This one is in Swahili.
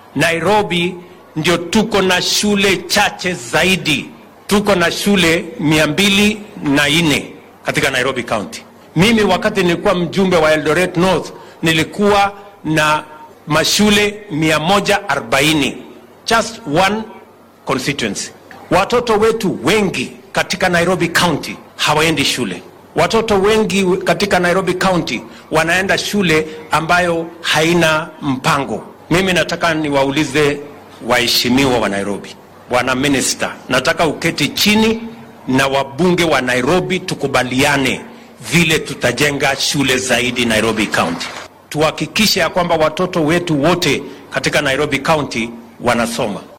Nairobi ndio tuko na shule chache zaidi. Tuko na shule 204 katika Nairobi County. Mimi wakati nilikuwa mjumbe wa Eldoret North nilikuwa na mashule 140. Just one constituency. Watoto wetu wengi katika Nairobi County hawaendi shule. Watoto wengi katika Nairobi County wanaenda shule ambayo haina mpango. Mimi nataka niwaulize waheshimiwa wa Nairobi, Bwana Minister, nataka uketi chini na wabunge wa Nairobi tukubaliane vile tutajenga shule zaidi Nairobi County. Tuhakikishe ya kwamba watoto wetu wote katika Nairobi County wanasoma.